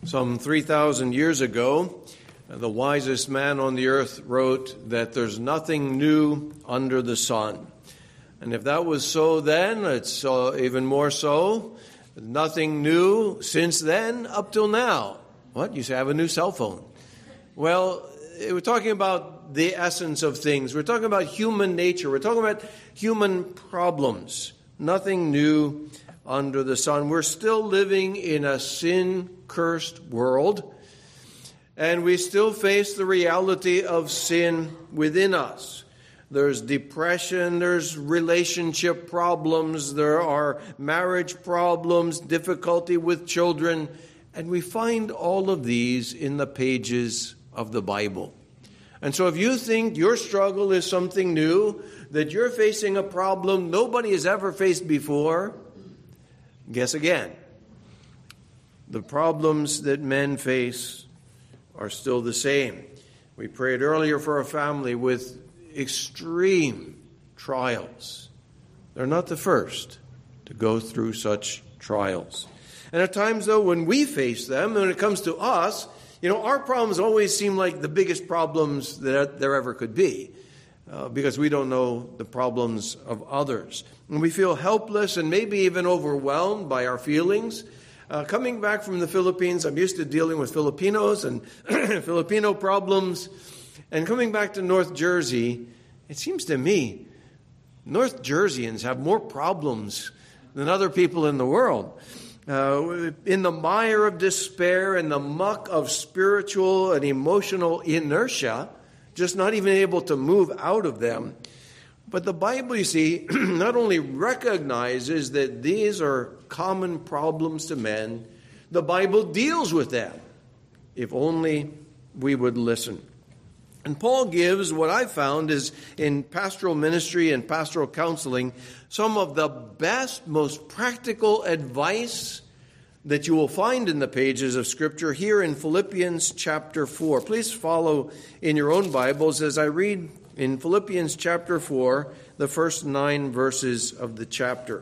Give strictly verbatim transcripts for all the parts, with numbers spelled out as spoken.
Some three thousand years ago, the wisest man on the earth wrote that there's nothing new under the sun. And if that was so then, it's uh, even more so. Nothing new since then up till now. What? You say I have a new cell phone. Well, we're talking about the essence of things. We're talking about human nature. We're talking about human problems. Nothing new under the sun. We're still living in a sin-cursed world, and we still face the reality of sin within us. There's depression, there's relationship problems, there are marriage problems, difficulty with children, and we find all of these in the pages of the Bible. And so if you think your struggle is something new, that you're facing a problem nobody has ever faced before, guess again. The problems that men face are still the same. We prayed earlier for a family with extreme trials. They're not the first to go through such trials. And at times, though, when we face them, when it comes to us, you know, our problems always seem like the biggest problems that there ever could be, uh, because we don't know the problems of others. And we feel helpless and maybe even overwhelmed by our feelings. Uh, coming back from the Philippines, I'm used to dealing with Filipinos and Filipino problems. And coming back to North Jersey, it seems to me North Jerseyans have more problems than other people in the world. Uh, in the mire of despair and the muck of spiritual and emotional inertia, just not even able to move out of them. But the Bible, you see, not only recognizes that these are common problems to men, the Bible deals with them, if only we would listen. And Paul gives what I found is in pastoral ministry and pastoral counseling some of the best, most practical advice that you will find in the pages of Scripture here in Philippians chapter four. Please follow in your own Bibles as I read in Philippians chapter four, the first nine verses of the chapter.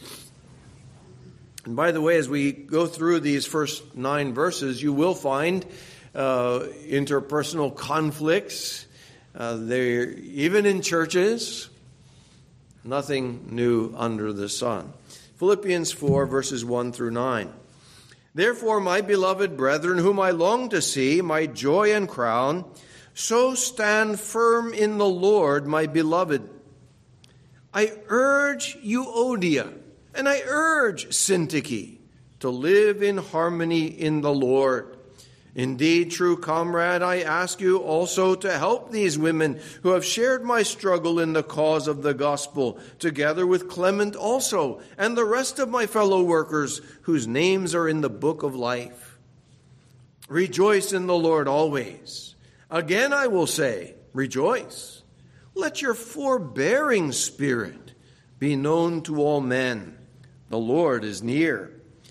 And by the way, as we go through these first nine verses, you will find Uh, interpersonal conflicts. Uh, they're even in churches. Nothing new under the sun. Philippians four, verses one through nine. Therefore, my beloved brethren, whom I long to see, my joy and crown, so stand firm in the Lord, my beloved. I urge Euodia, and I urge Syntyche to live in harmony in the Lord. Indeed, true comrade, I ask you also to help these women who have shared my struggle in the cause of the gospel, together with Clement also, and the rest of my fellow workers whose names are in the book of life. Rejoice in the Lord always. Again I will say, rejoice. Let your forbearing spirit be known to all men. The Lord is near.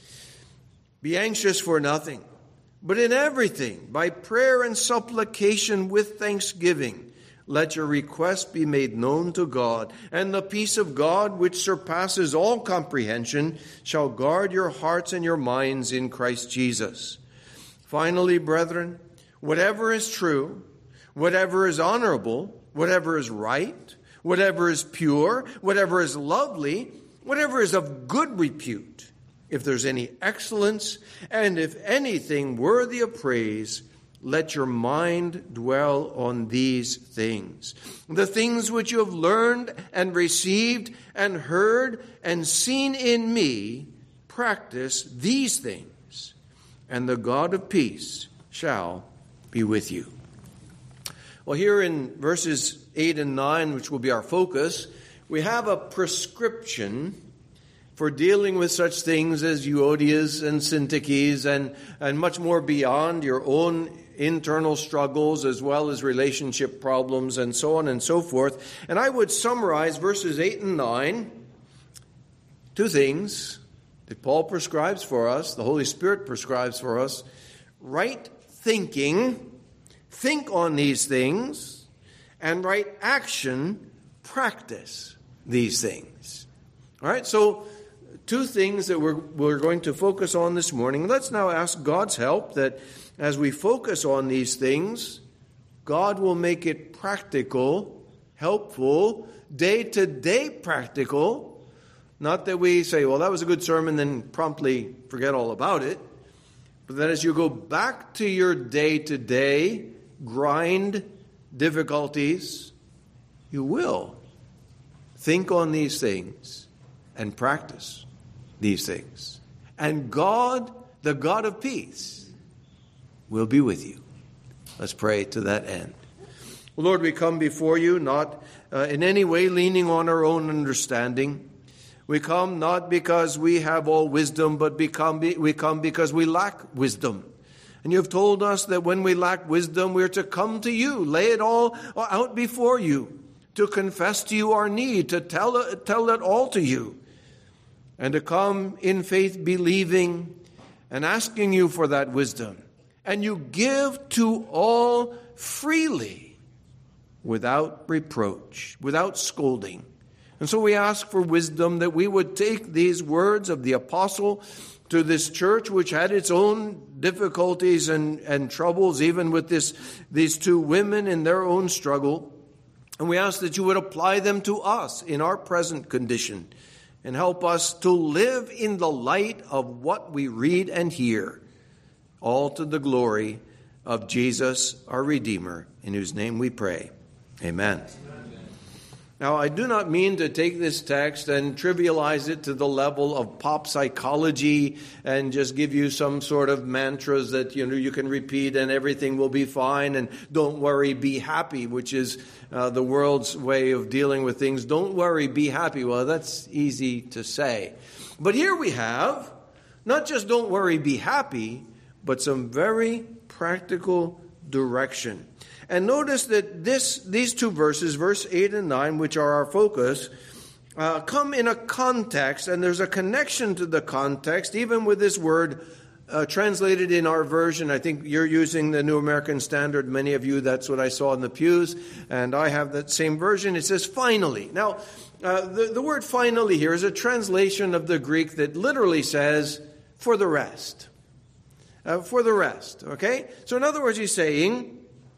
Be anxious for nothing, but in everything, by prayer and supplication with thanksgiving, let your requests be made known to God, and the peace of God, which surpasses all comprehension, shall guard your hearts and your minds in Christ Jesus. Finally, brethren, whatever is true, whatever is honorable, whatever is right, whatever is pure, whatever is lovely, whatever is of good repute, if there's any excellence, and if anything worthy of praise, let your mind dwell on these things. The things which you have learned and received and heard and seen in me, practice these things, and the God of peace shall be with you. Well, here in verses eight and nine, which will be our focus, we have a prescription for dealing with such things as Euodias and Syntyches and, and much more beyond your own internal struggles as well as relationship problems and so on and so forth. And I would summarize verses eight and nine, two things that Paul prescribes for us, the Holy Spirit prescribes for us: right thinking, think on these things, and right action, practice these things. All right, so two things that we're, we're going to focus on this morning. Let's now ask God's help that as we focus on these things, God will make it practical, helpful, day-to-day practical. Not that we say, well, that was a good sermon, then promptly forget all about it. But that as you go back to your day-to-day grind, difficulties, you will think on these things and practice these things. And God, the God of peace, will be with you. Let's pray to that end. Lord, we come before you not uh, in any way leaning on our own understanding. We come not because we have all wisdom, but become, we come because we lack wisdom. And you have told us that when we lack wisdom, we are to come to you, lay it all out before you, to confess to you our need, to tell, tell it all to you, and to come in faith believing and asking you for that wisdom. And you give to all freely, without reproach, without scolding. And so we ask for wisdom that we would take these words of the apostle to this church, which had its own difficulties and, and troubles, even with this, these two women in their own struggle. And we ask that you would apply them to us in our present condition and help us to live in the light of what we read and hear, all to the glory of Jesus, our Redeemer, in whose name we pray. Amen. Now, I do not mean to take this text and trivialize it to the level of pop psychology and just give you some sort of mantras that, you know, you can repeat and everything will be fine and don't worry, be happy, which is uh, the world's way of dealing with things. Don't worry, be happy. Well, that's easy to say. But here we have not just don't worry, be happy, but some very practical direction. And notice that this, these two verses, verse eight and nine, which are our focus, uh, come in a context, and there's a connection to the context, even with this word uh, translated in our version. I think you're using the New American Standard. Many of you, that's what I saw in the pews, and I have that same version. It says, finally. Now, uh, the, the word finally here is a translation of the Greek that literally says, for the rest. Uh, for the rest, okay? So in other words, he's saying,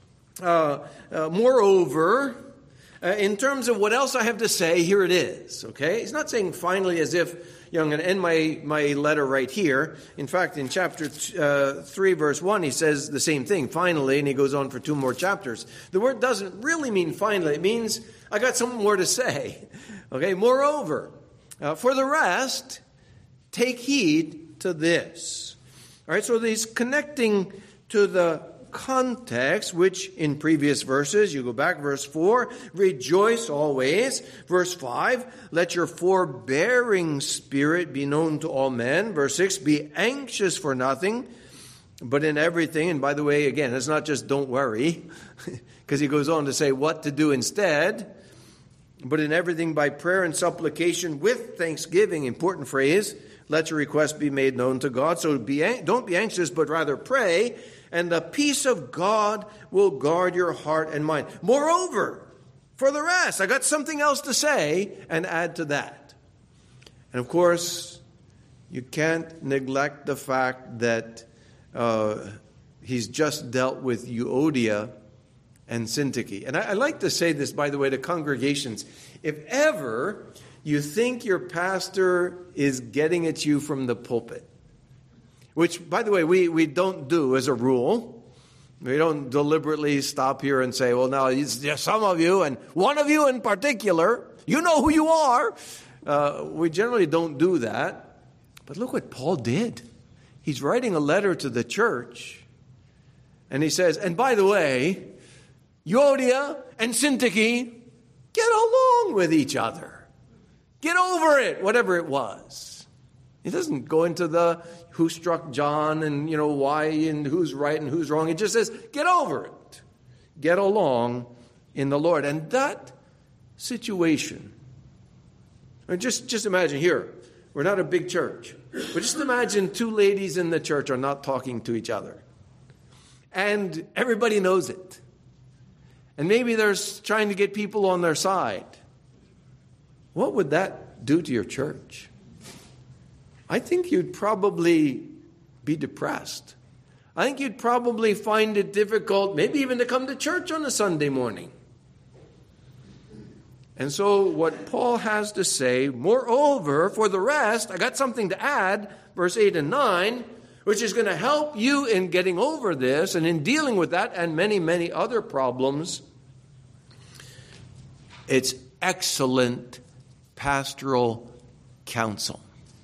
Uh, uh, moreover, uh, in terms of what else I have to say, here it is, okay? He's not saying finally as if, you know, I'm going to end my, my letter right here. In fact, in chapter uh, three, verse one, he says the same thing, finally, and he goes on for two more chapters. The word doesn't really mean finally. It means I got something more to say, okay? Moreover, uh, for the rest, take heed to this. All right, so he's connecting to the context, which in previous verses, you go back, verse four, rejoice always. Verse five, let your forbearing spirit be known to all men. Verse six, be anxious for nothing, but in everything. And by the way, again, it's not just don't worry, because he goes on to say what to do instead. But in everything by prayer and supplication with thanksgiving, important phrase, let your request be made known to God. So be, don't be anxious, but rather pray, and the peace of God will guard your heart and mind. Moreover, for the rest, I got something else to say and add to that. And of course, you can't neglect the fact that uh, he's just dealt with Euodia and Syntyche. And I, I like to say this, by the way, to congregations. If ever you think your pastor is getting at you from the pulpit, which, by the way, we, we don't do as a rule. We don't deliberately stop here and say, well, now, some of you, and one of you in particular, you know who you are. Uh, we generally don't do that. But look what Paul did. He's writing a letter to the church, and he says, and by the way, Euodia and Syntyche, get along with each other. Get over it, whatever it was. He doesn't go into the who struck John and, you know, why and who's right and who's wrong. He just says, get over it. Get along in the Lord. And that situation, I mean, just, just imagine here, we're not a big church, but just imagine two ladies in the church are not talking to each other. And everybody knows it. And maybe they're trying to get people on their side. What would that do to your church? I think you'd probably be depressed. I think you'd probably find it difficult, maybe even to come to church on a Sunday morning. And so what Paul has to say, moreover, for the rest, I got something to add, verse eight and nine, which is going to help you in getting over this and in dealing with that and many, many other problems. It's excellent pastoral counsel.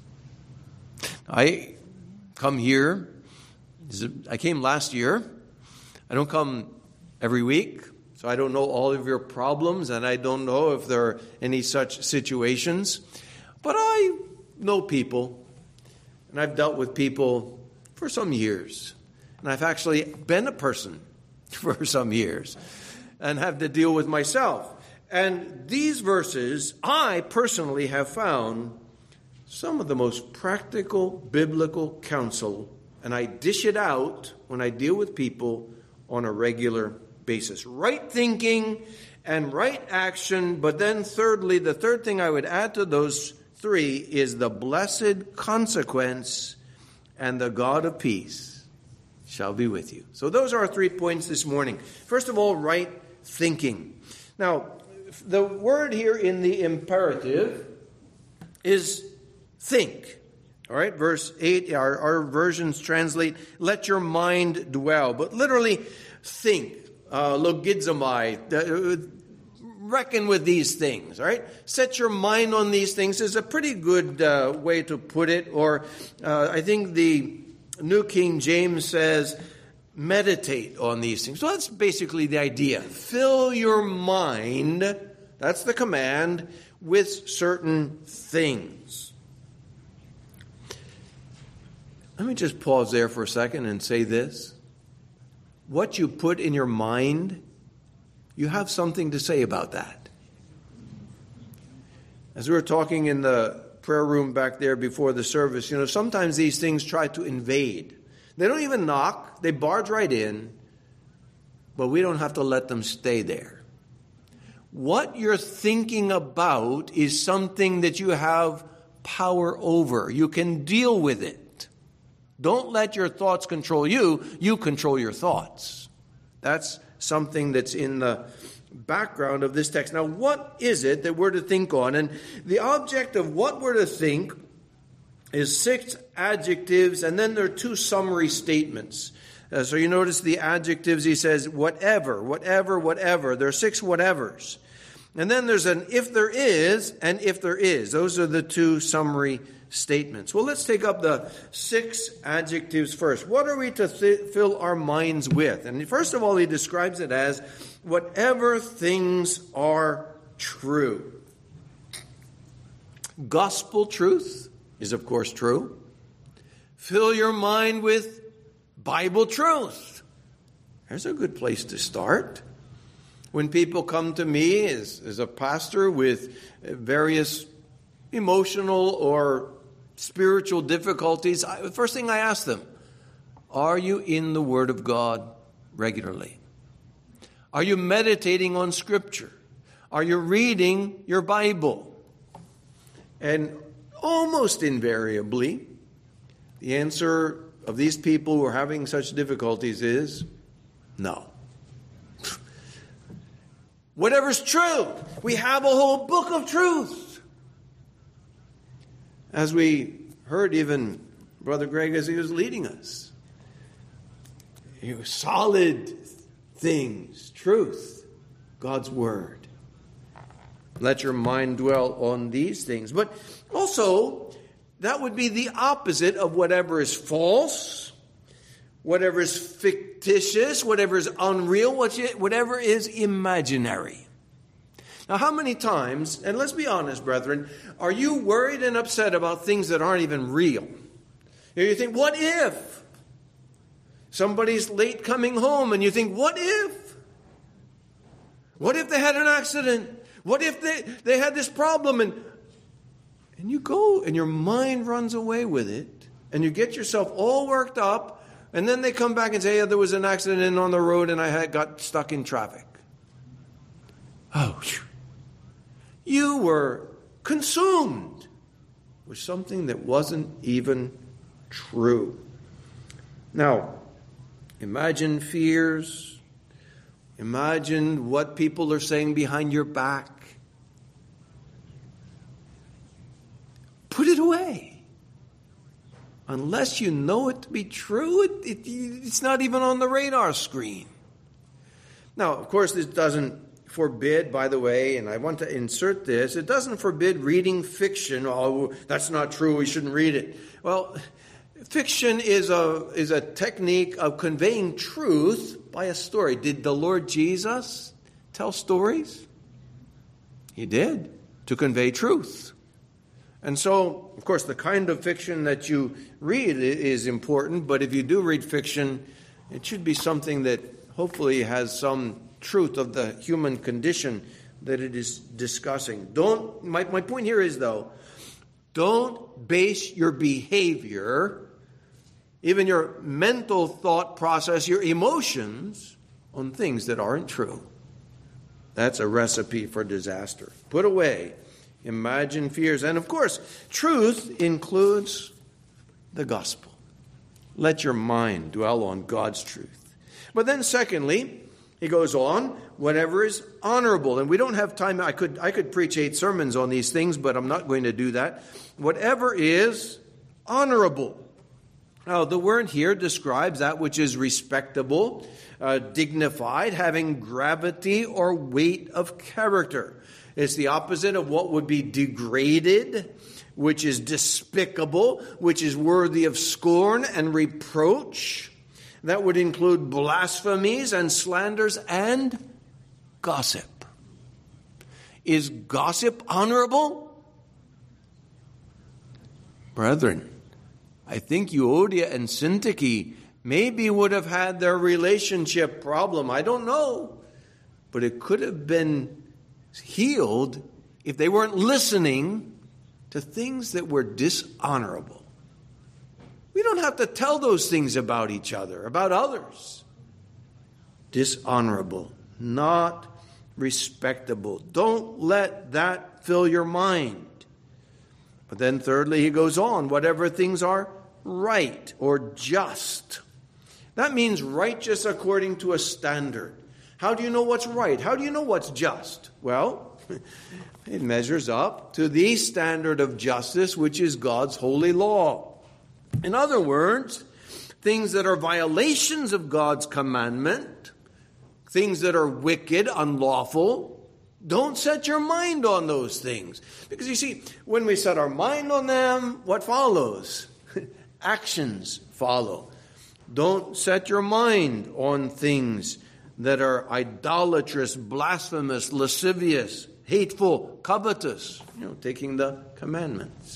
I come here, I came last year. I don't come every week. So I don't know all of your problems, and I don't know if there are any such situations. But I know people, and I've dealt with people for some years. And I've actually been a person for some years and have to deal with myself. And these verses, I personally have found some of the most practical biblical counsel, and I dish it out when I deal with people on a regular basis. basis. Right thinking and right action. But then thirdly, the third thing I would add to those three is the blessed consequence, and the God of peace shall be with you. So those are our three points this morning. First of all, right thinking. Now, the word here in the imperative is think. All right, verse eight, our, our versions translate, let your mind dwell. But literally, think. Uh, logizomai, uh, reckon with these things, all right? Set your mind on these things is a pretty good uh, way to put it. Or uh, I think the New King James says, meditate on these things. So that's basically the idea. Fill your mind, that's the command, with certain things. Let me just pause there for a second and say this. What you put in your mind, you have something to say about that. As we were talking in the prayer room back there before the service, you know, sometimes these things try to invade. They don't even knock, they barge right in, but we don't have to let them stay there. What you're thinking about is something that you have power over. You can deal with it. Don't let your thoughts control you. You control your thoughts. That's something that's in the background of this text. Now, what is it that we're to think on? And the object of what we're to think is six adjectives, and then there are two summary statements. Uh, so you notice the adjectives, he says, whatever, whatever, whatever. There are six whatevers. And then there's an if there is and if there is. Those are the two summary statements. Well, let's take up the six adjectives first. What are we to th- fill our minds with? And first of all, he describes it as whatever things are true. Gospel truth is, of course, true. Fill your mind with Bible truth. There's a good place to start. When people come to me as, as a pastor with various emotional or spiritual difficulties, I, the first thing I ask them, are you in the Word of God regularly? Are you meditating on Scripture? Are you reading your Bible? And almost invariably, the answer of these people who are having such difficulties is no. Whatever's true, we have a whole book of truth. As we heard even Brother Greg as he was leading us. You know, solid things, truth, God's Word. Let your mind dwell on these things. But also, that would be the opposite of whatever is false, whatever is fictitious, whatever is unreal, whatever is imaginary. Now, how many times, and let's be honest, brethren, are you worried and upset about things that aren't even real? You know, you think, what if? Somebody's late coming home, and you think, what if? What if they had an accident? What if they, they had this problem? And, and you go, and your mind runs away with it, and you get yourself all worked up, and then they come back and say, yeah, there was an accident on the road, and I had got stuck in traffic. Oh, you were consumed was something that wasn't even true. Now, imagine fears. Imagine what people are saying behind your back. Put it away. Unless you know it to be true, it, it, it's not even on the radar screen. Now, of course, this doesn't forbid, by the way, and I want to insert this, it doesn't forbid reading fiction. Oh, that's not true, we shouldn't read it. Well, fiction is a is a technique of conveying truth by a story. Did the Lord Jesus tell stories? He did, to convey truth. And so, of course, the kind of fiction that you read is important, but if you do read fiction, it should be something that hopefully has some truth of the human condition that it is discussing. Don't, my, my point here is, though, don't base your behavior, even your mental thought process, your emotions, on things that aren't true. That's a recipe for disaster. Put away imagined fears. And of course, truth includes the gospel. Let your mind dwell on God's truth. But then secondly, he goes on, whatever is honorable. And we don't have time. I could I could preach eight sermons on these things, but I'm not going to do that. Whatever is honorable. Now, the word here describes that which is respectable, uh, dignified, having gravity or weight of character. It's the opposite of what would be degraded, which is despicable, which is worthy of scorn and reproach. That would include blasphemies and slanders and gossip. Is gossip honorable? Brethren, I think Euodia and Syntyche maybe would have had their relationship problem. I don't know. But it could have been healed if they weren't listening to things that were dishonorable. We don't have to tell those things about each other, about others. Dishonorable, not respectable. Don't let that fill your mind. But then thirdly, he goes on, whatever things are right or just. That means righteous according to a standard. How do you know what's right? How do you know what's just? Well, it measures up to the standard of justice, which is God's holy law. In other words, things that are violations of God's commandment, things that are wicked, unlawful, don't set your mind on those things. Because you see, when we set our mind on them, what follows? Actions follow. Don't set your mind on things that are idolatrous, blasphemous, lascivious, hateful, covetous, you know, taking the commandments.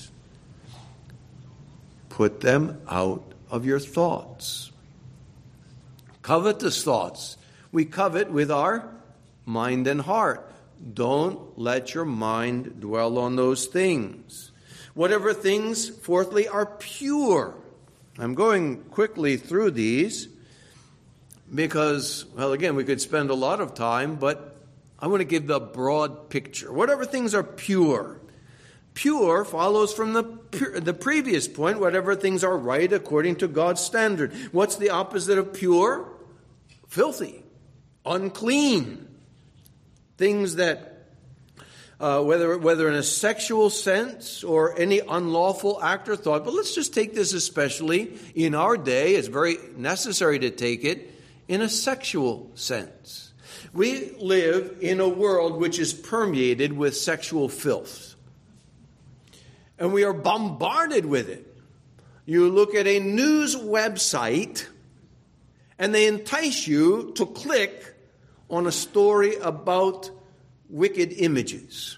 Put them out of your thoughts. Covetous thoughts. We covet with our mind and heart. Don't let your mind dwell on those things. Whatever things, fourthly, are pure. I'm going quickly through these because, well, again, we could spend a lot of time, but I want to give the broad picture. Whatever things are pure. Pure follows from the the previous point, whatever things are right according to God's standard. What's the opposite of pure? Filthy, unclean. Things that, uh, whether whether in a sexual sense or any unlawful act or thought, but let's just take this especially in our day. It's very necessary to take it in a sexual sense. We live in a world which is permeated with sexual filth. And we are bombarded with it. You look at a news website, and they entice you to click on a story about wicked images.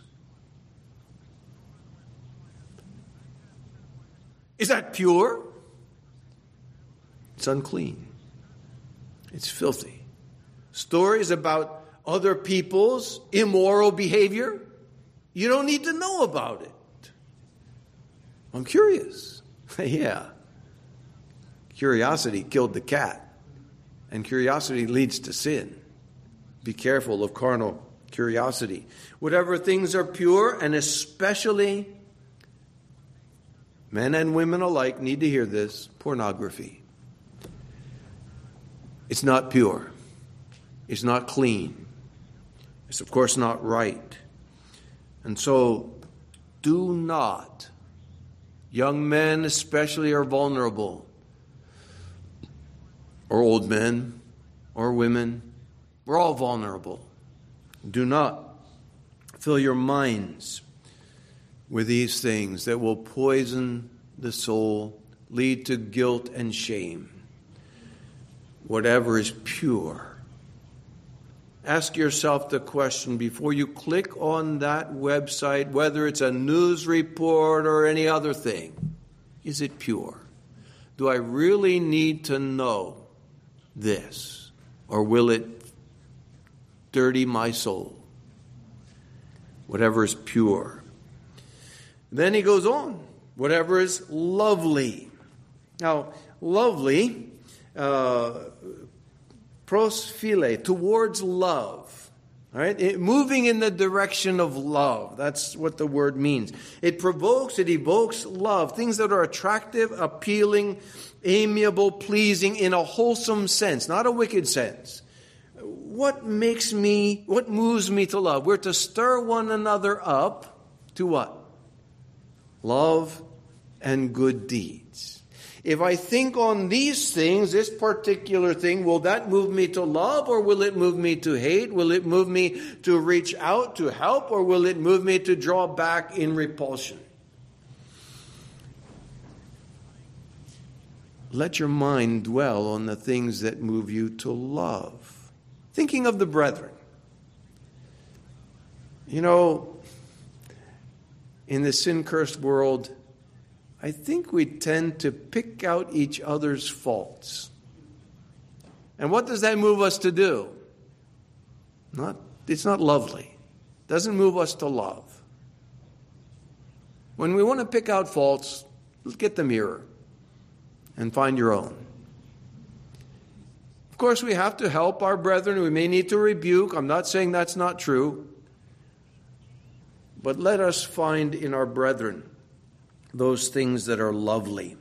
Is that pure? It's unclean. It's filthy. Stories about other people's immoral behavior, you don't need to know about it. I'm curious. Yeah. Curiosity killed the cat. And curiosity leads to sin. Be careful of carnal curiosity. Whatever things are pure, and especially men and women alike need to hear this, pornography. It's not pure. It's not clean. It's, of course, not right. And so, do not. Young men especially are vulnerable. Or old men, or women. We're all vulnerable. Do not fill your minds with these things that will poison the soul, lead to guilt and shame. Whatever is pure. Ask yourself the question before you click on that website, whether it's a news report or any other thing. Is it pure? Do I really need to know this? Or will it dirty my soul? Whatever is pure. Then he goes on. Whatever is lovely. Now, lovely, uh, pros phile, towards love. All right? It, moving in the direction of love. That's what the word means. It provokes, it evokes love. Things that are attractive, appealing, amiable, pleasing in a wholesome sense, not a wicked sense. What makes me, what moves me to love? We're to stir one another up to what? Love and good deeds. If I think on these things, this particular thing, will that move me to love, or will it move me to hate? Will it move me to reach out to help, or will it move me to draw back in repulsion? Let your mind dwell on the things that move you to love. Thinking of the brethren. You know, in the sin-cursed world, I think we tend to pick out each other's faults. And what does that move us to do? Not, it's not lovely. It doesn't move us to love. When we want to pick out faults, let's get the mirror and find your own. Of course, we have to help our brethren. We may need to rebuke. I'm not saying that's not true. But let us find in our brethren those things that are lovely.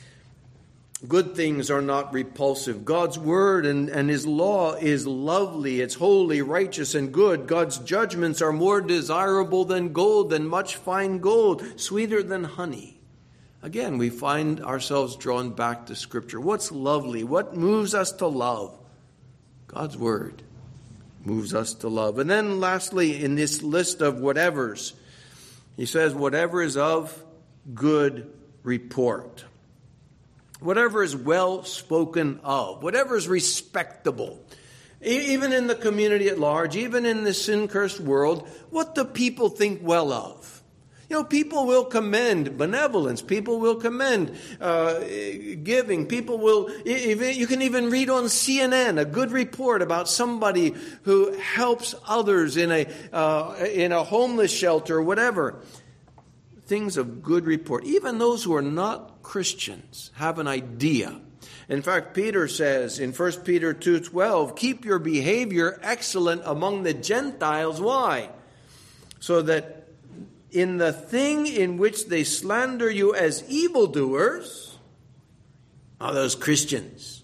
Good things are not repulsive. God's word and, and his law is lovely. It's holy, righteous, and good. God's judgments are more desirable than gold, than much fine gold, sweeter than honey. Again, we find ourselves drawn back to Scripture. What's lovely? What moves us to love? God's word moves us to love. And then lastly, in this list of whatevers, he says, whatever is of good report. Whatever is well spoken of. Whatever is respectable. Even in the community at large, even in the sin-cursed world, what do people think well of? You know, people will commend benevolence. People will commend uh, giving. People will, you can even read on C N N a good report about somebody who helps others in a uh, in a homeless shelter or whatever. Things of good report. Even those who are not Christians have an idea. In fact, Peter says in First Peter two twelve, keep your behavior excellent among the Gentiles. Why? So that in the thing in which they slander you as evildoers, are those Christians,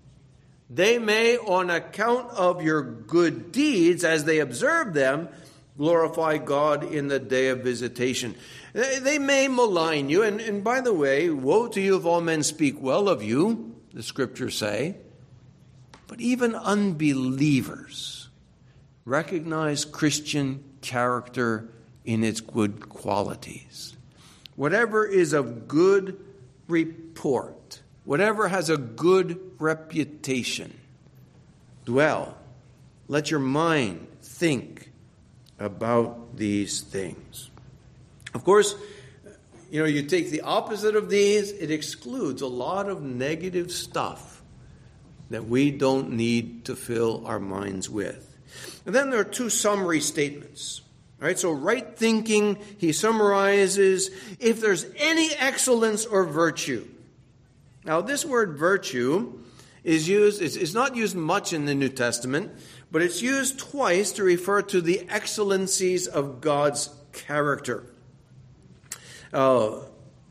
they may, on account of your good deeds, as they observe them, glorify God in the day of visitation. They, they may malign you, and, and by the way, woe to you if all men speak well of you, the scriptures say. But even unbelievers recognize Christian character in its good qualities. Whatever is of good report, whatever has a good reputation, dwell. Let your mind think about these things. Of course, you know, you take the opposite of these, it excludes a lot of negative stuff that we don't need to fill our minds with. And then there are two summary statements. All right, so right thinking, he summarizes, if there's any excellence or virtue. Now, this word virtue is used, it's, it's not used much in the New Testament, but it's used twice to refer to the excellencies of God's character. Uh,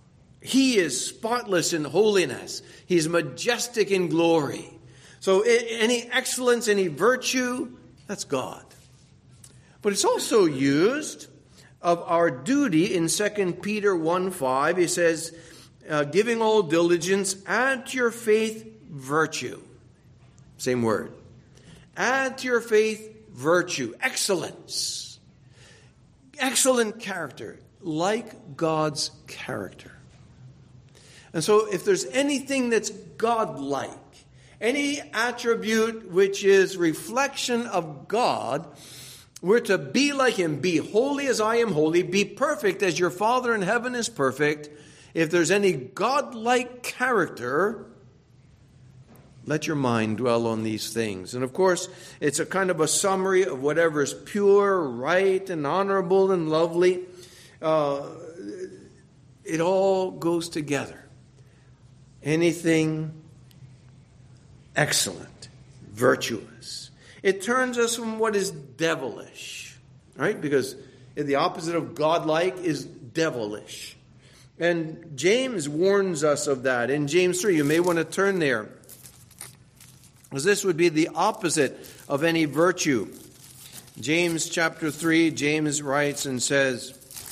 He is spotless in holiness. He's majestic in glory. So any excellence, any virtue, that's God. But it's also used of our duty in Second Peter one five. He says, uh, giving all diligence, add to your faith virtue. Same word. Add to your faith virtue, excellence, excellent character, like God's character. And so if there's anything that's God-like, any attribute which is reflection of God, we're to be like him. Be holy as I am holy. Be perfect as your Father in heaven is perfect. If there's any God-like character, let your mind dwell on these things. And of course, it's a kind of a summary of whatever is pure, right, and honorable and lovely. Uh, it all goes together. Anything excellent, virtuous. It turns us from what is devilish, right? Because the opposite of godlike is devilish. And James warns us of that in James three. You may want to turn there, because this would be the opposite of any virtue. James chapter three, James writes and says,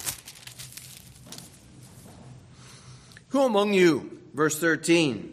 who among you, verse thirteen,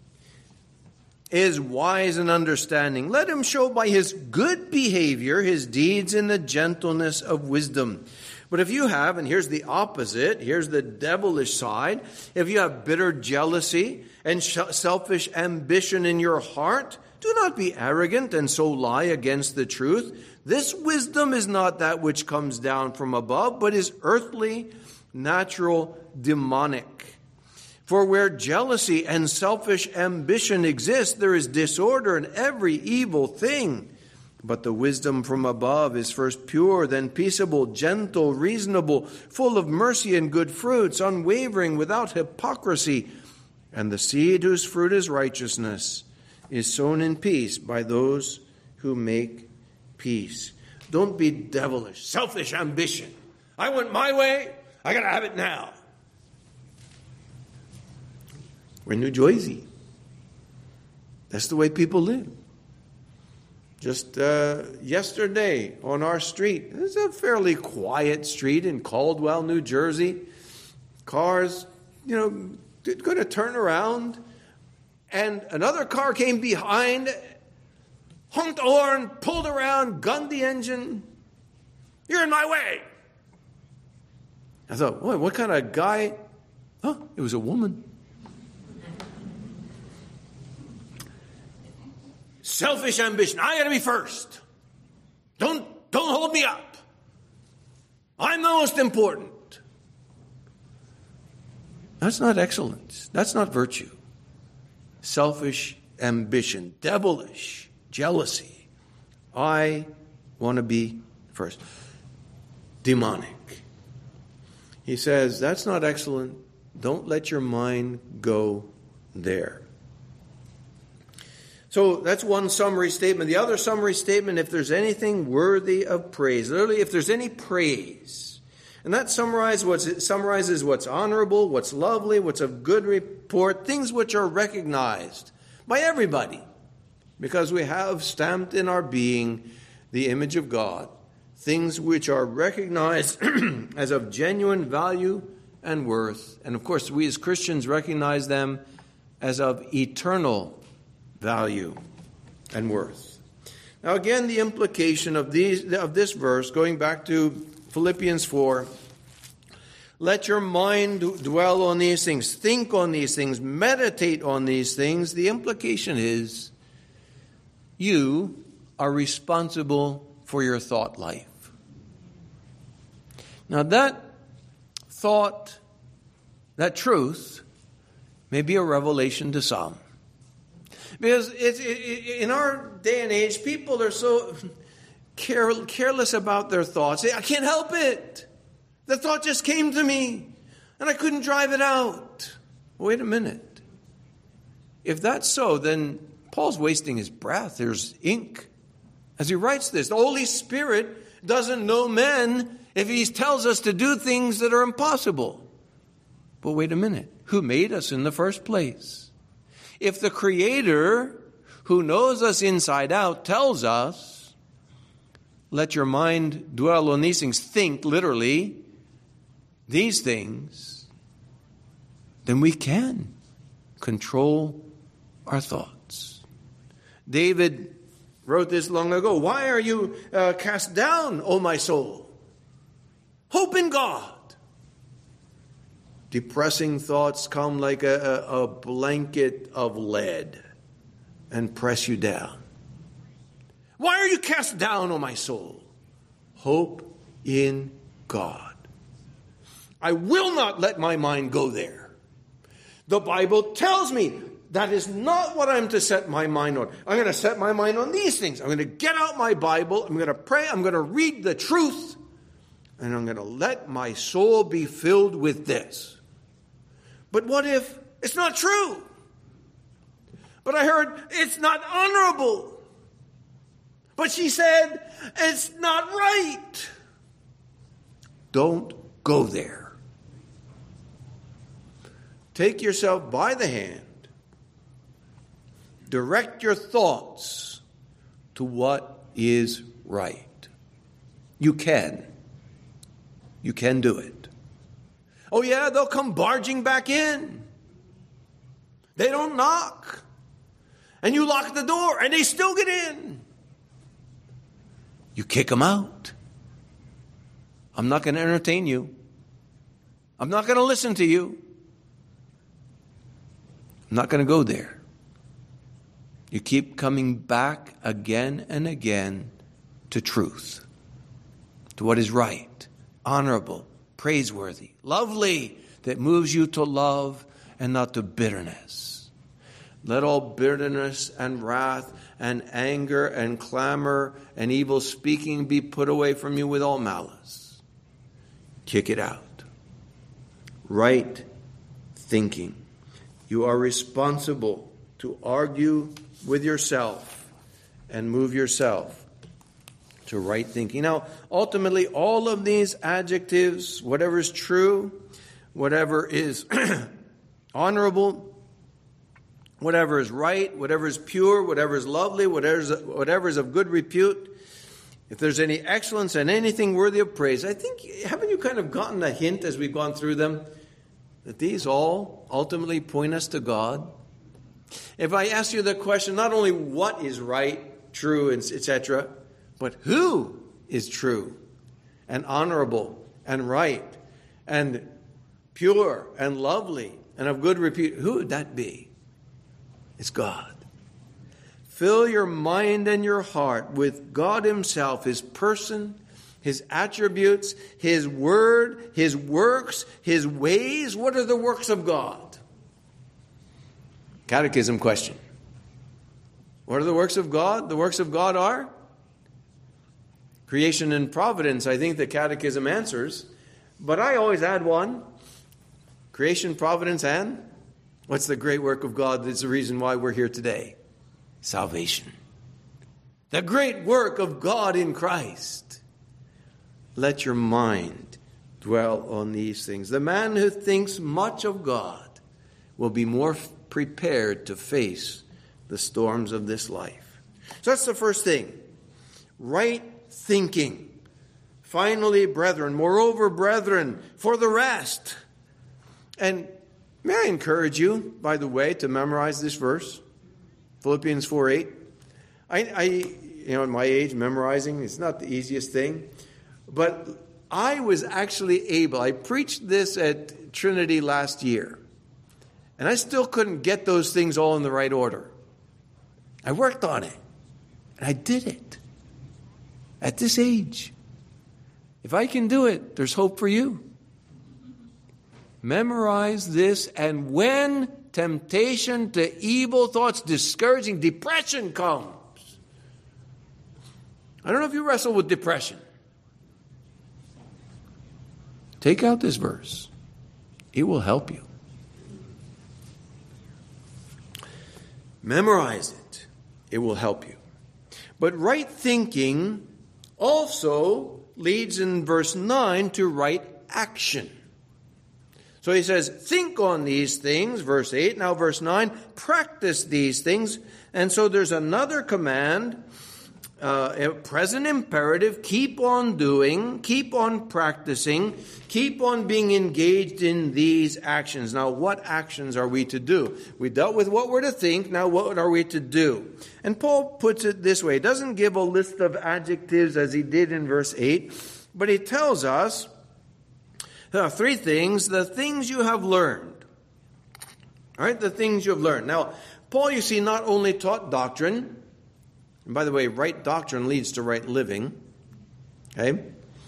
is wise and understanding? Let him show by his good behavior his deeds in the gentleness of wisdom. But if you have, and here's the opposite, here's the devilish side, if you have bitter jealousy and selfish ambition in your heart, do not be arrogant and so lie against the truth. This wisdom is not that which comes down from above, but is earthly, natural, demonic. For where jealousy and selfish ambition exist, there is disorder in every evil thing. But the wisdom from above is first pure, then peaceable, gentle, reasonable, full of mercy and good fruits, unwavering, without hypocrisy. And the seed whose fruit is righteousness is sown in peace by those who make peace. Don't be devilish, selfish ambition. I want my way, I got to have it now. We're in New Jersey. That's the way people live. Just uh, yesterday on our street, it's a fairly quiet street in Caldwell, New Jersey. Cars, you know, going to turn around, and another car came behind, honked the horn, pulled around, gunned the engine. You're in my way. I thought, boy, what kind of guy? Huh, it was a woman. Selfish ambition. I got to be first. Don't, don't hold me up. I'm the most important. That's not excellence. That's not virtue. Selfish ambition. Devilish. Jealousy. I want to be first. Demonic. He says, that's not excellent. Don't let your mind go there. So that's one summary statement. The other summary statement, if there's anything worthy of praise, literally if there's any praise, and that summarizes what's, it summarizes what's honorable, what's lovely, what's of good report, things which are recognized by everybody, because we have stamped in our being the image of God, things which are recognized as of genuine value and worth. And of course, we as Christians recognize them as of eternal value and worth. Now again, the implication of these of this verse, going back to Philippians four, let your mind dwell on these things, think on these things, meditate on these things. The implication is you are responsible for your thought life. Now that thought, that truth, may be a revelation to some. Because it's, it, it, in our day and age, people are so care, careless about their thoughts. I can't help it. The thought just came to me, and I couldn't drive it out. Wait a minute. If that's so, then Paul's wasting his breath. There's ink. As he writes this, the Holy Spirit doesn't know men if he tells us to do things that are impossible. But wait a minute. Who made us in the first place? If the Creator, who knows us inside out, tells us, let your mind dwell on these things, think literally these things, then we can control our thoughts. David wrote this long ago. Why are you uh, cast down, O my soul? Hope in God. Depressing thoughts come like a, a, a blanket of lead and press you down. Why are you cast down, O my soul? Hope in God. I will not let my mind go there. The Bible tells me that is not what I'm to set my mind on. I'm going to set my mind on these things. I'm going to get out my Bible. I'm going to pray. I'm going to read the truth. And I'm going to let my soul be filled with this. But what if it's not true? But I heard it's not honorable. But she said it's not right. Don't go there. Take yourself by the hand. Direct your thoughts to what is right. You can. You can do it. Oh yeah, they'll come barging back in. They don't knock. And you lock the door and they still get in. You kick them out. I'm not going to entertain you. I'm not going to listen to you. I'm not going to go there. You keep coming back again and again to truth, to what is right, honorable, praiseworthy, lovely, that moves you to love and not to bitterness. Let all bitterness and wrath and anger and clamor and evil speaking be put away from you with all malice. Kick it out. Right thinking. You are responsible to argue with yourself and move yourself to right thinking. Now, ultimately, all of these adjectives, whatever is true, whatever is honorable, whatever is right, whatever is pure, whatever is lovely, whatever is, whatever is of good repute, if there's any excellence and anything worthy of praise, I think, haven't you kind of gotten a hint as we've gone through them, that these all ultimately point us to God? If I ask you the question, not only what is right, true, et cetera, but who is true and honorable and right and pure and lovely and of good repute, who would that be? It's God. Fill your mind and your heart with God Himself, His person, His attributes, His word, His works, His ways. What are the works of God? Catechism question. What are the works of God? The works of God are creation and providence. I think the Catechism answers. But I always add one. Creation, providence, and what's the great work of God that's the reason why we're here today? Salvation. The great work of God in Christ. Let your mind dwell on these things. The man who thinks much of God will be more prepared to face the storms of this life. So that's the first thing. Right thinking. Finally, brethren, moreover, brethren, for the rest. And may I encourage you, by the way, to memorize this verse, Philippians four eight. I, I, you know, at my age, memorizing is not the easiest thing, but I was actually able. I preached this at Trinity last year, and I still couldn't get those things all in the right order. I worked on it, and I did it. At this age, if I can do it, there's hope for you. Memorize this, and when temptation to evil thoughts, discouraging, depression comes. I don't know if you wrestle with depression. Take out this verse. It will help you. Memorize it. It will help you. But right thinking also leads in verse nine to right action. So he says, think on these things, verse eight. Now verse nine, practice these things. And so there's another command, uh, a present imperative, keep on doing, keep on practicing, keep on being engaged in these actions. Now what actions are we to do? We dealt with what we're to think, now what are we to do? And Paul puts it this way. He doesn't give a list of adjectives as he did in verse eight, but he tells us there are three things, the things you have learned. All right, the things you have learned. Now, Paul, you see, not only taught doctrine, and by the way, right doctrine leads to right living, okay?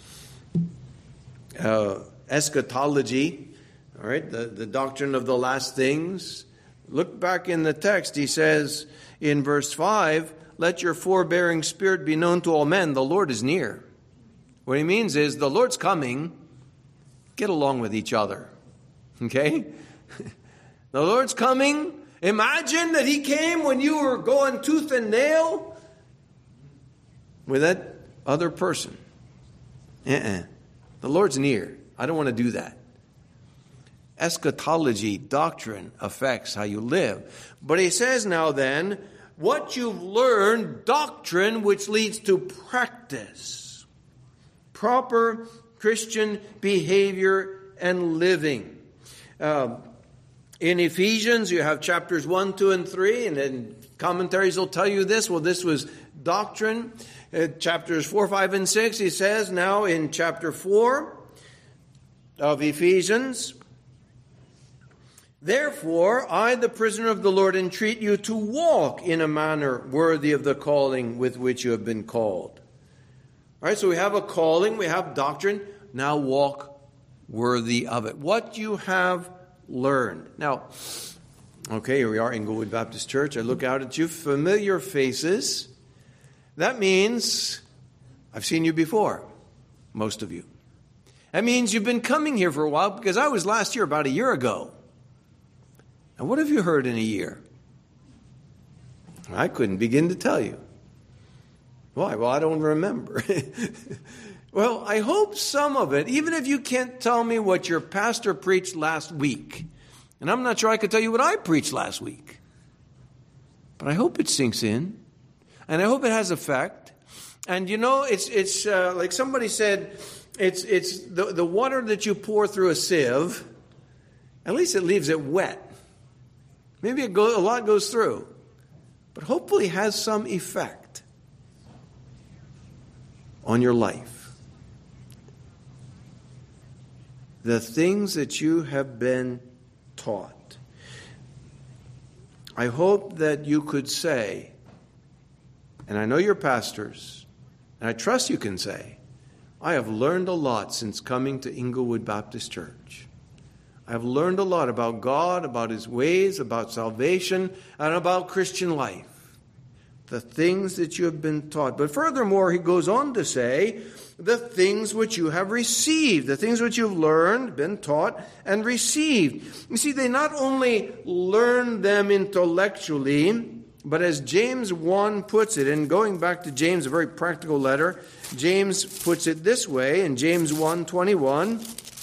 Uh, eschatology, all right, the, the doctrine of the last things. Look back in the text, he says in verse five, let your forbearing spirit be known to all men, the Lord is near. What he means is the Lord's coming. Get along with each other. Okay? The Lord's coming. Imagine that he came when you were going tooth and nail with that other person. Uh-uh. The Lord's near. I don't want to do that. Eschatology, doctrine, affects how you live. But he says now then, what you've learned, doctrine, which leads to practice. Proper Christian behavior and living. Uh, in Ephesians, you have chapters one, two, and three, and then commentaries will tell you this. Well, this was doctrine. Uh, chapters four, five, and six, he says now in chapter four of Ephesians, therefore, I, the prisoner of the Lord, entreat you to walk in a manner worthy of the calling with which you have been called. All right, so we have a calling, we have doctrine. Now walk worthy of it. What you have learned. Now, okay, here we are, Inglewood Baptist Church. I look out at you, familiar faces. That means I've seen you before, most of you. That means you've been coming here for a while, because I was last year, about a year ago. And what have you heard in a year? I couldn't begin to tell you. Why? Well, I don't remember. Well, I hope some of it, even if you can't tell me what your pastor preached last week, and I'm not sure I could tell you what I preached last week, but I hope it sinks in, and I hope it has effect. And you know, it's it's uh, like somebody said, it's it's the, the water that you pour through a sieve, at least it leaves it wet. Maybe it go, a lot goes through, but hopefully has some effect on your life. The things that you have been taught. I hope that you could say, and I know you're pastors, and I trust you can say, I have learned a lot since coming to Inglewood Baptist Church. I have learned a lot about God, about His ways, about salvation, and about Christian life. The things that you have been taught. But furthermore, he goes on to say, the things which you have received, the things which you've learned, been taught, and received. You see, they not only learn them intellectually, but as James one puts it, and going back to James, a very practical letter, James puts it this way in James one twenty-one.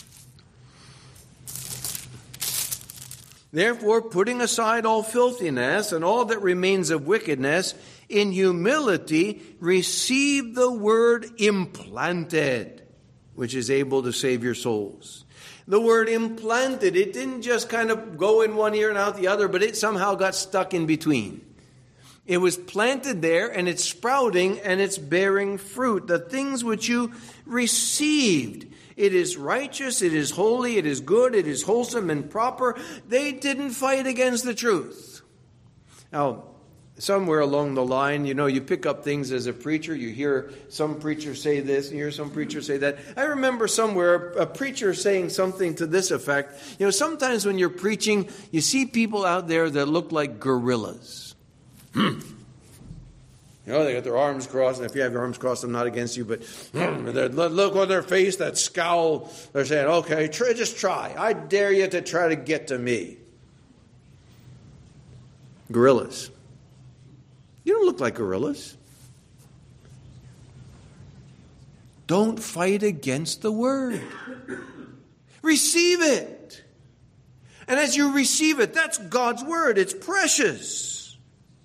Therefore, putting aside all filthiness and all that remains of wickedness, in humility receive the word implanted, which is able to save your souls. The word implanted, it didn't just kind of go in one ear and out the other, but it somehow got stuck in between. It was planted there, and it's sprouting, and it's bearing fruit. The things which you received. It is righteous, it is holy, it is good, it is wholesome and proper. They didn't fight against the truth. Now, somewhere along the line, you know, you pick up things as a preacher. You hear some preachers say this, and you hear some preachers say that. I remember somewhere a preacher saying something to this effect. You know, sometimes when you're preaching, you see people out there that look like gorillas. Hmm. You know, they got their arms crossed, and if you have your arms crossed, I'm not against you, but look on their face, that scowl. They're saying, okay, try, just try. I dare you to try to get to me. Gorillas. You don't look like gorillas. Don't fight against the word. Receive it. And as you receive it, that's God's word. It's precious.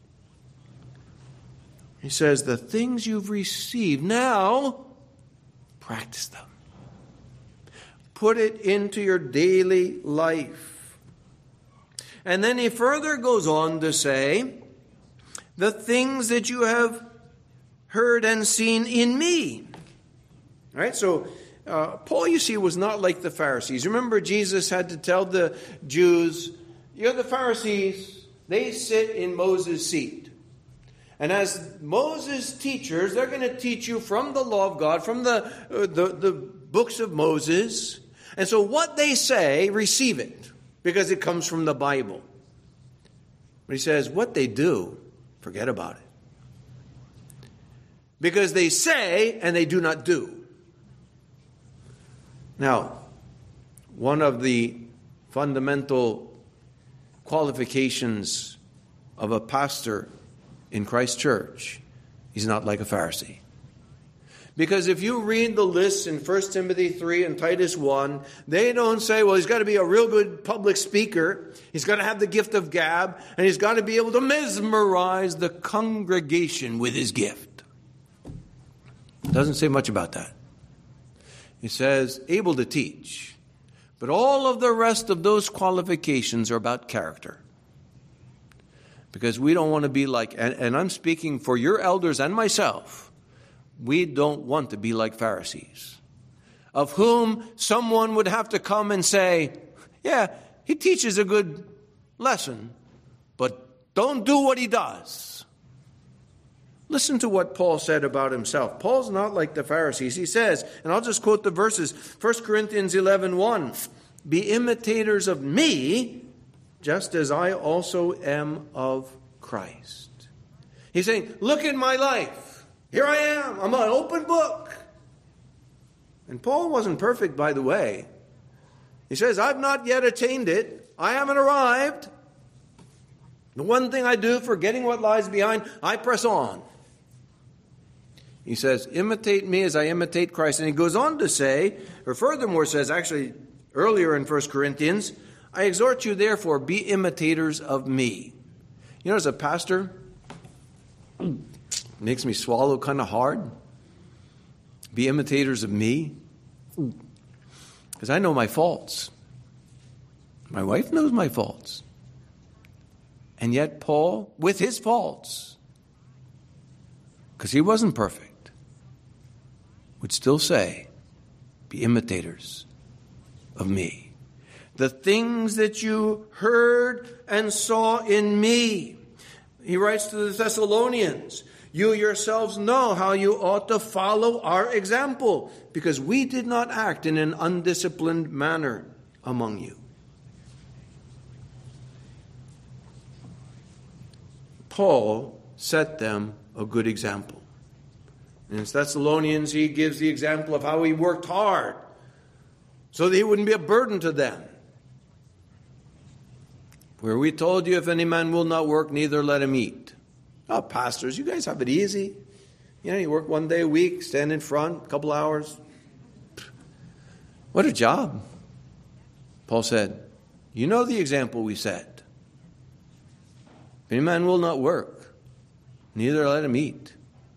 He says, the things you've received, now practice them. Put it into your daily life. And then he further goes on to say, the things that you have heard and seen in me. All right, so uh, Paul, you see, was not like the Pharisees. Remember, Jesus had to tell the Jews, you're the Pharisees, they sit in Moses' seat. And as Moses' teachers, they're going to teach you from the law of God, from the, uh, the, the books of Moses. And so what they say, receive it, because it comes from the Bible. But he says, what they do, forget about it. Because they say and they do not do. Now, one of the fundamental qualifications of a pastor in Christ Church, he's not like a Pharisee. Because if you read the lists in First Timothy three and Titus one, they don't say, well, he's got to be a real good public speaker, he's got to have the gift of gab, and he's got to be able to mesmerize the congregation with his gift. It doesn't say much about that. It says, able to teach. But all of the rest of those qualifications are about character. Because we don't want to be like, and, and I'm speaking for your elders and myself, we don't want to be like Pharisees, of whom someone would have to come and say, yeah, he teaches a good lesson, but don't do what he does. Listen to what Paul said about himself. Paul's not like the Pharisees. He says, and I'll just quote the verses, First Corinthians eleven one, be imitators of me, just as I also am of Christ. He's saying, look at my life. Here I am. I'm an open book. And Paul wasn't perfect, by the way. He says, I've not yet attained it. I haven't arrived. The one thing I do, forgetting what lies behind, I press on. He says, imitate me as I imitate Christ. And he goes on to say, or furthermore says, actually earlier in First Corinthians, I exhort you, therefore, be imitators of me. You know, as a pastor, it makes me swallow kind of hard. Be imitators of me. Because I know my faults. My wife knows my faults. And yet Paul, with his faults, because he wasn't perfect, would still say, be imitators of me. The things that you heard and saw in me. He writes to the Thessalonians, you yourselves know how you ought to follow our example, because we did not act in an undisciplined manner among you. Paul set them a good example. In Thessalonians, he gives the example of how he worked hard so that he wouldn't be a burden to them. Where we told you, if any man will not work, neither let him eat. Oh, pastors, you guys have it easy. You know, you work one day a week, stand in front, a couple hours. What a job. Paul said, you know the example we set. If any man will not work, neither let him eat.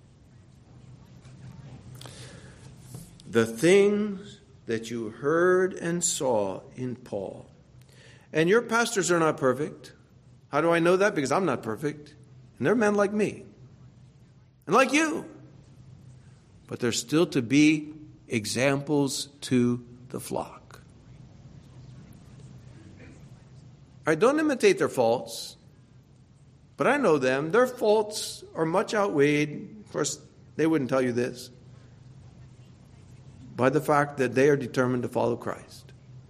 The things that you heard and saw in Paul. And your pastors are not perfect. How do I know that? Because I'm not perfect. And they're men like me. And like you. But they're still to be examples to the flock. I don't imitate their faults. But I know them. Their faults are much outweighed. Of course, they wouldn't tell you this. By the fact that they are determined to follow Christ.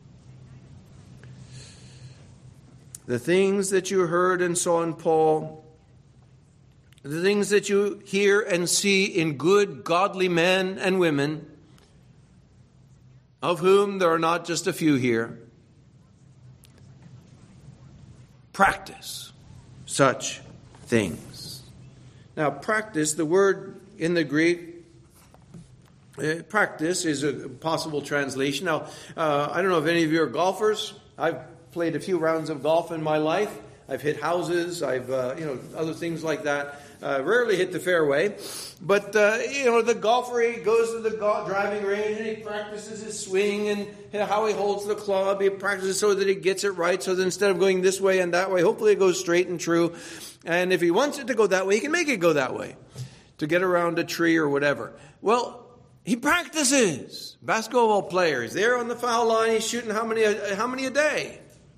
The things that you heard and saw in Paul, the things that you hear and see in good, godly men and women, of whom there are not just a few here, practice such things. Now, practice, the word in the Greek, Uh, practice is a possible translation. Now, uh, I don't know if any of you are golfers. I've played a few rounds of golf in my life. I've hit houses. I've, uh, you know, other things like that. Uh, rarely hit the fairway. But, uh, you know, the golfer, he goes to the golf driving range and he practices his swing and how he holds the club. He practices so that he gets it right. So that instead of going this way and that way, hopefully it goes straight and true. And if he wants it to go that way, he can make it go that way to get around a tree or whatever. Well, he practices. Basketball player, he's there on the foul line. He's shooting how many, how many a day?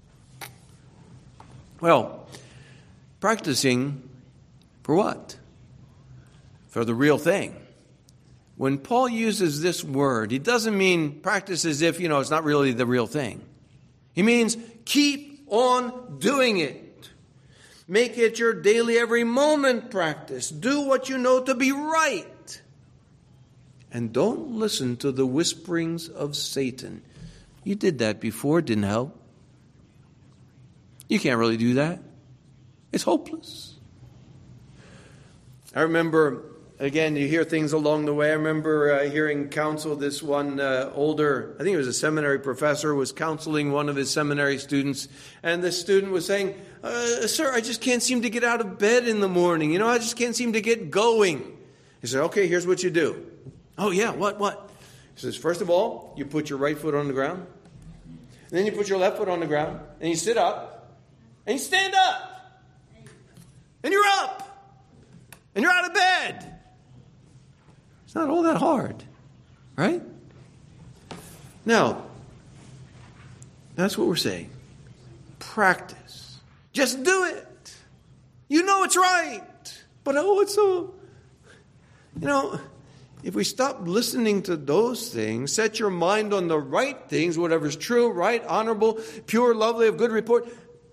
Well, practicing for what? For the real thing. When Paul uses this word, he doesn't mean practice as if, you know, it's not really the real thing. He means keep on doing it. Make it your daily, every moment practice. Do what you know to be right. And don't listen to the whisperings of Satan. You did that before, it didn't help. You can't really do that. It's hopeless. I remember, again, you hear things along the way. I remember uh, hearing counsel. This one uh, older, I think it was a seminary professor, was counseling one of his seminary students. And the student was saying, uh, sir, I just can't seem to get out of bed in the morning. You know, I just can't seem to get going. He said, okay, here's what you do. Oh, yeah, what, what? He says, first of all, you put your right foot on the ground. And then you put your left foot on the ground. And you sit up. And you stand up. And you're up. And you're out of bed. It's not all that hard, right? Now, that's what we're saying. Practice. Just do it. You know it's right. But oh, it's so... You know, if we stop listening to those things, set your mind on the right things, whatever's true, right, honorable, pure, lovely, of good report,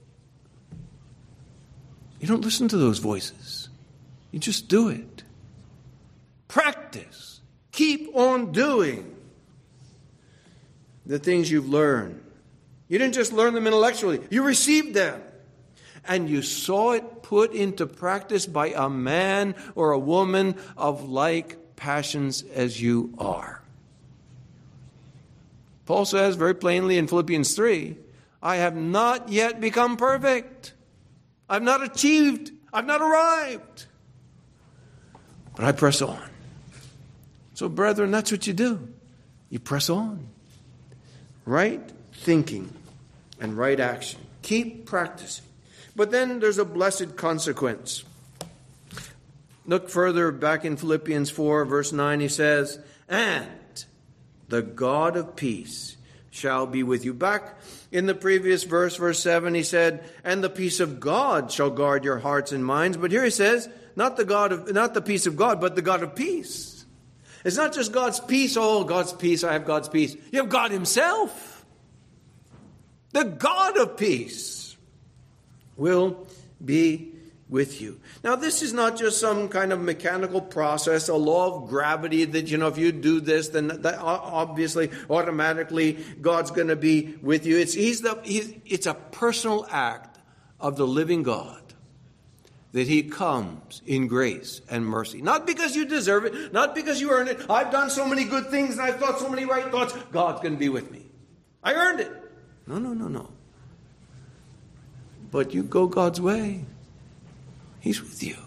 you don't listen to those voices. You just do it. Practice. Keep on doing the things you've learned. You didn't just learn them intellectually. You received them. And you saw it put into practice by a man or a woman of like passions as you are. Paul says very plainly in Philippians three, I have not yet become perfect. I've not achieved. I've not arrived. But I press on. So, brethren, that's what you do. You press on. Right thinking and right action. Keep practicing. But then there's a blessed consequence. Look further back in Philippians four, verse nine, he says, and the God of peace shall be with you. Back in the previous verse, verse seven, he said, and the peace of God shall guard your hearts and minds. But here he says, Not the God of, not the peace of God, but the God of peace. It's not just God's peace. Oh, God's peace. I have God's peace. You have God himself. The God of peace will be with you. Now, this is not just some kind of mechanical process, a law of gravity that, you know, if you do this, then that obviously, automatically, God's going to be with you. It's, he's the, he's, it's a personal act of the living God. That he comes in grace and mercy. Not because you deserve it. Not because you earn it. I've done so many good things and I've thought so many right thoughts. God's going to be with me. I earned it. No, no, no, no. But you go God's way. He's with you.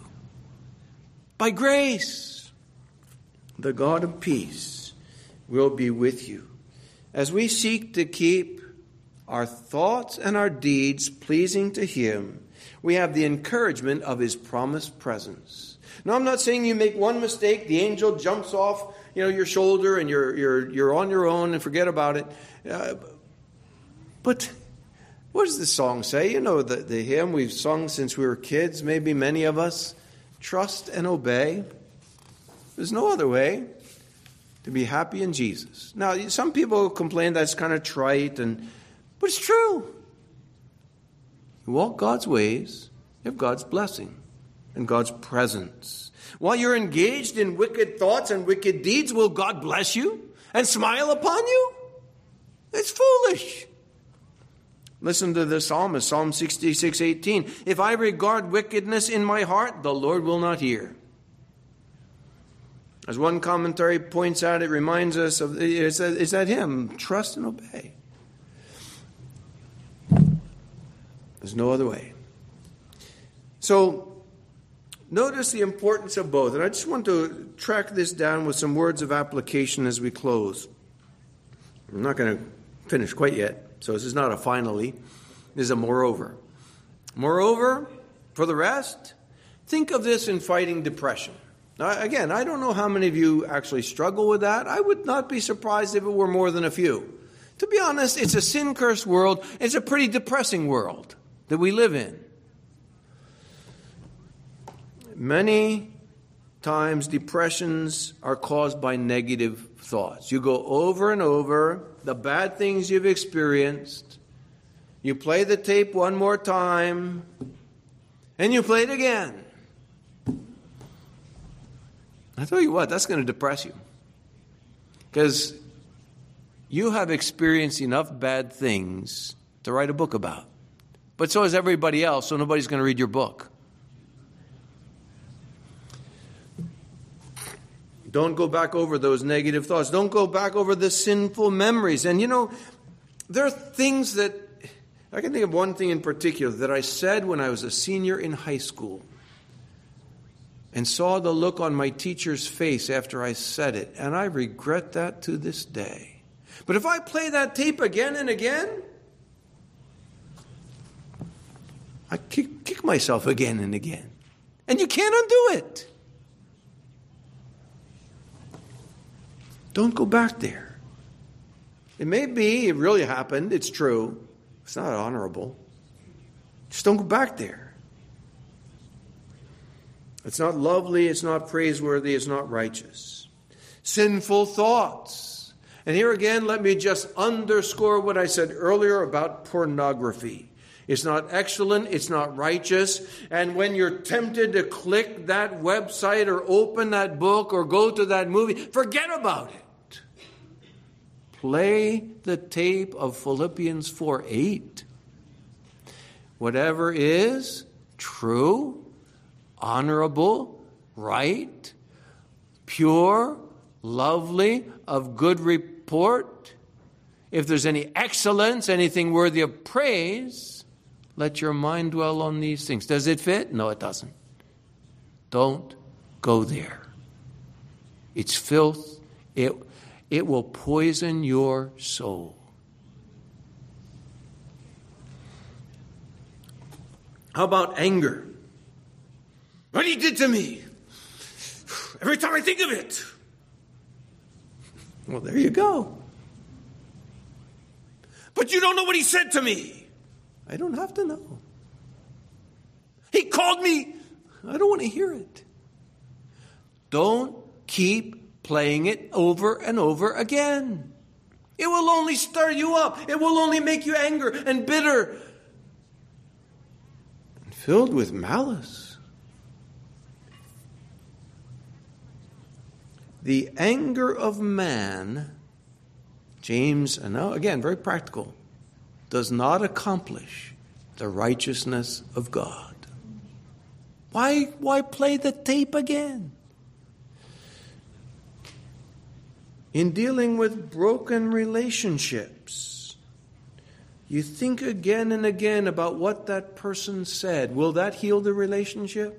By grace, the God of peace will be with you. As we seek to keep our thoughts and our deeds pleasing to him, we have the encouragement of his promised presence. Now, I'm not saying you make one mistake, the angel jumps off, you know, your shoulder and you're you're you're on your own and forget about it. Uh, but what does the song say? You know, the, the hymn we've sung since we were kids, maybe many of us. Trust and obey. There's no other way to be happy in Jesus. Now, some people complain that's kind of trite, and but it's true. You walk God's ways, you have God's blessing and God's presence. While you're engaged in wicked thoughts and wicked deeds, will God bless you and smile upon you? It's foolish. Listen to the psalmist, Psalm sixty-six eighteen. If I regard wickedness in my heart, the Lord will not hear. As one commentary points out, it reminds us of, it's that, it's that hymn, trust and obey. There's no other way. So, notice the importance of both. And I just want to track this down with some words of application as we close. I'm not going to finish quite yet, so this is not a finally. This is a moreover. Moreover, for the rest, think of this in fighting depression. Now, again, I don't know how many of you actually struggle with that. I would not be surprised if it were more than a few. To be honest, it's a sin-cursed world. It's a pretty depressing world that we live in. Many times depressions are caused by negative thoughts. You go over and over the bad things you've experienced. You play the tape one more time, and you play it again. I tell you what, that's going to depress you. Because you have experienced enough bad things to write a book about. But so has everybody else, so nobody's going to read your book. Don't go back over those negative thoughts. Don't go back over the sinful memories. And you know, there are things that, I can think of one thing in particular that I said when I was a senior in high school and saw the look on my teacher's face after I said it. And I regret that to this day. But if I play that tape again and again, I kick, kick myself again and again. And you can't undo it. Don't go back there. It may be, it really happened, it's true. It's not honorable. Just don't go back there. It's not lovely, it's not praiseworthy, it's not righteous. Sinful thoughts. And here again, let me just underscore what I said earlier about pornography. It's not excellent, it's not righteous. And when you're tempted to click that website or open that book or go to that movie, forget about it. Play the tape of Philippians four eight. Whatever is true, honorable, right, pure, lovely, of good report. If there's any excellence, anything worthy of praise, let your mind dwell on these things. Does it fit? No, it doesn't. Don't go there. It's filth. It, it will poison your soul. How about anger? What he did to me. Every time I think of it. Well, there you go. But you don't know what he said to me. I don't have to know. He called me. I don't want to hear it. Don't keep playing it over and over again. It will only stir you up. It will only make you angry and bitter and filled with malice. The anger of man, James, and now again, very practical, does not accomplish the righteousness of God. Why, why play the tape again? In dealing with broken relationships, you think again and again about what that person said. Will that heal the relationship?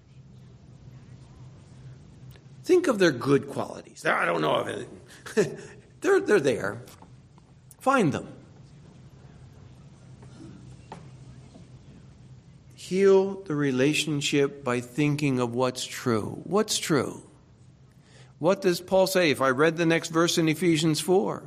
Think of their good qualities. I don't know of it. they're, they're there. Find them. Heal the relationship by thinking of what's true. What's true? What does Paul say? If I read the next verse in Ephesians four.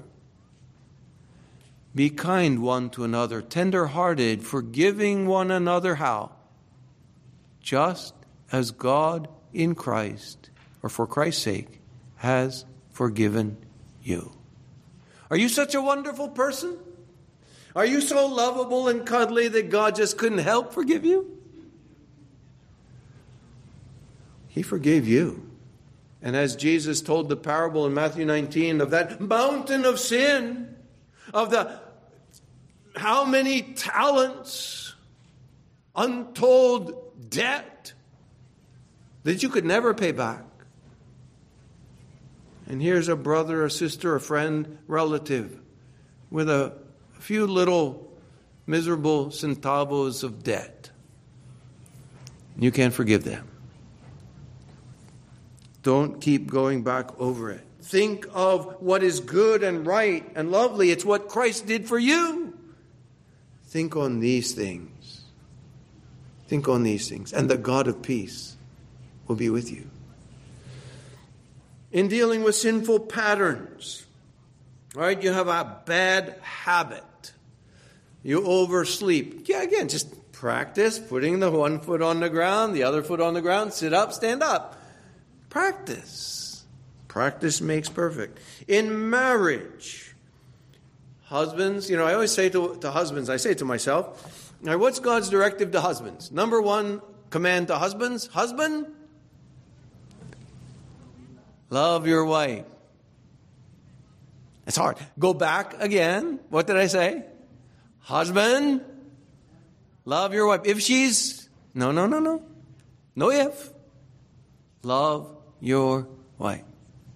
Be kind one to another, tender-hearted, forgiving one another. How? Just as God in Christ, or for Christ's sake, has forgiven you. Are you such a wonderful person? Are you so lovable and cuddly that God just couldn't help forgive you? He forgave you. And as Jesus told the parable in Matthew nineteen of that mountain of sin, of the how many talents, untold debt that you could never pay back. And here's a brother, a sister, a friend, relative with a few little miserable centavos of debt. You can't forgive them. Don't keep going back over it. Think of what is good and right and lovely. It's what Christ did for you. Think on these things. Think on these things. And the God of peace will be with you. In dealing with sinful patterns, right? You have a bad habit. You oversleep. Yeah, again, just practice putting the one foot on the ground, the other foot on the ground, sit up, stand up. Practice. Practice makes perfect. In marriage, husbands, you know, I always say to, to husbands, I say to myself, now what's God's directive to husbands? Number one command to husbands, husband, love your wife. It's hard. Go back again. What did I say? Husband, love your wife. If she's, no, no, no, no. No if. Love your wife.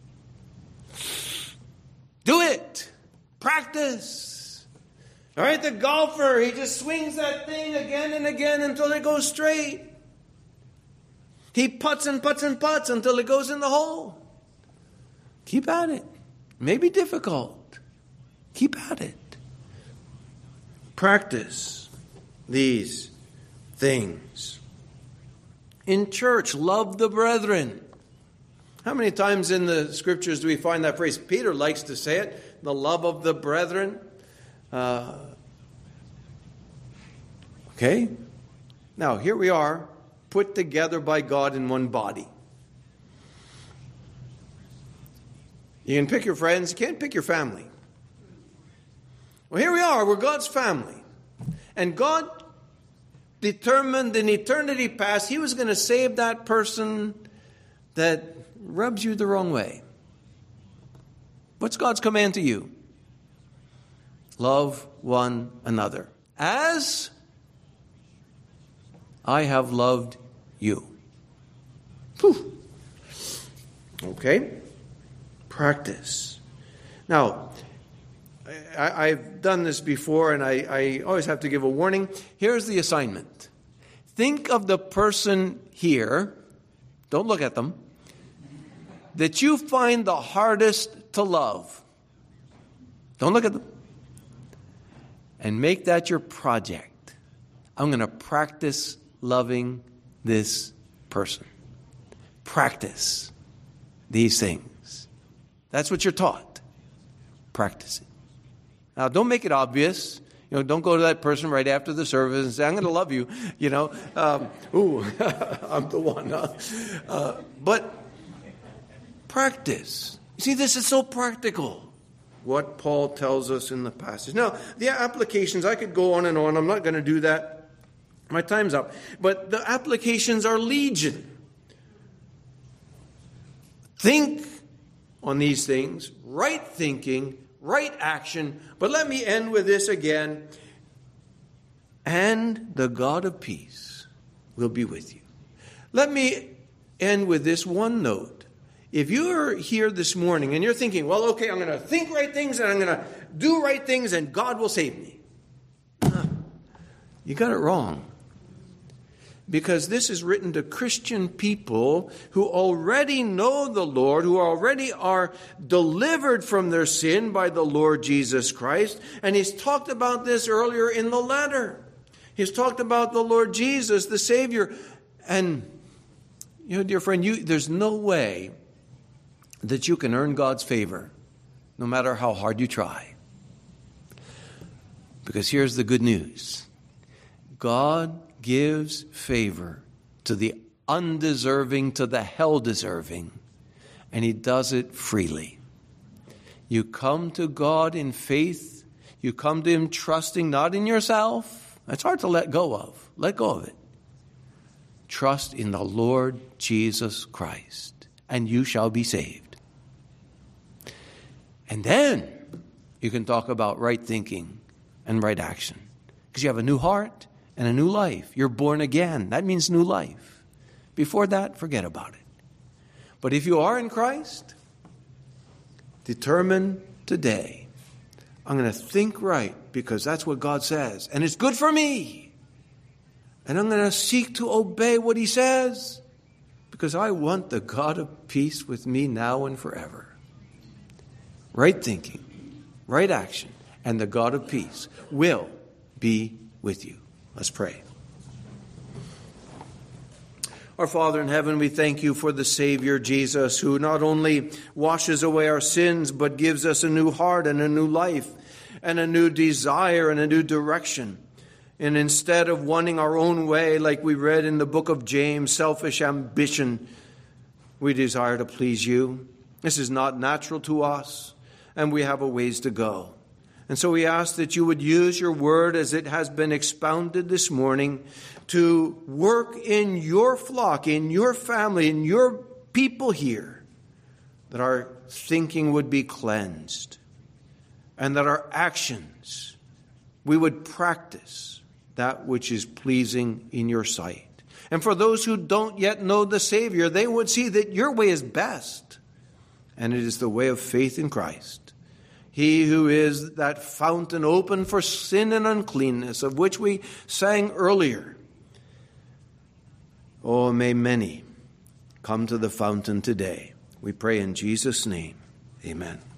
Do it. Practice. All right, the golfer, he just swings that thing again and again until it goes straight. He putts and putts and putts until it goes in the hole. Keep at it. It may be difficult. Keep at it. Practice these things. In church, love the brethren. How many times in the scriptures do we find that phrase? Peter likes to say it, the love of the brethren. Uh, okay? Now, here we are, put together by God in one body. You can pick your friends, you can't pick your family. Well, here we are, we're God's family. And God determined in eternity past, He was going to save that person that rubs you the wrong way. What's God's command to you? Love one another as I have loved you. Whew. Okay. Practice. Now, I, I've done this before, and I, I always have to give a warning. Here's the assignment. Think of the person here, don't look at them, that you find the hardest to love. Don't look at them. And make that your project. I'm going to practice loving this person. Practice these things. That's what you're taught. Practice it. Now, don't make it obvious. You know, don't go to that person right after the service and say, I'm going to love you. You know, um, ooh, I'm the one. Huh? Uh, but practice. You see, this is so practical, what Paul tells us in the passage. Now, the applications, I could go on and on. I'm not going to do that. My time's up. But the applications are legion. Think on these things, right thinking, right action. But let me end with this again. And the God of peace will be with you. Let me end with this one note. If you're here this morning and you're thinking, well, okay, I'm going to think right things and I'm going to do right things and God will save me. You got it wrong. Because this is written to Christian people who already know the Lord, who already are delivered from their sin by the Lord Jesus Christ. And he's talked about this earlier in the letter. He's talked about the Lord Jesus, the Savior. And, you know, dear friend, you, there's no way that you can earn God's favor, no matter how hard you try. Because here's the good news. God gives favor to the undeserving, to the hell-deserving, and He does it freely. You come to God in faith. You come to Him trusting not in yourself. That's hard to let go of. Let go of it. Trust in the Lord Jesus Christ, and you shall be saved. And then you can talk about right thinking and right action. Because you have a new heart and a new life. You're born again. That means new life. Before that, forget about it. But if you are in Christ, determine today, I'm going to think right because that's what God says. And it's good for me. And I'm going to seek to obey what he says because I want the God of peace with me now and forever. Right thinking, right action, and the God of peace will be with you. Let's pray. Our Father in heaven, we thank you for the Savior, Jesus, who not only washes away our sins, but gives us a new heart and a new life and a new desire and a new direction. And instead of wanting our own way, like we read in the book of James, selfish ambition, we desire to please you. This is not natural to us, and we have a ways to go. And so we ask that you would use your word as it has been expounded this morning to work in your flock, in your family, in your people here, that our thinking would be cleansed and that our actions, we would practice that which is pleasing in your sight. And for those who don't yet know the Savior, they would see that your way is best, and it is the way of faith in Christ. He who is that fountain open for sin and uncleanness, of which we sang earlier. Oh, may many come to the fountain today. We pray in Jesus' name. Amen.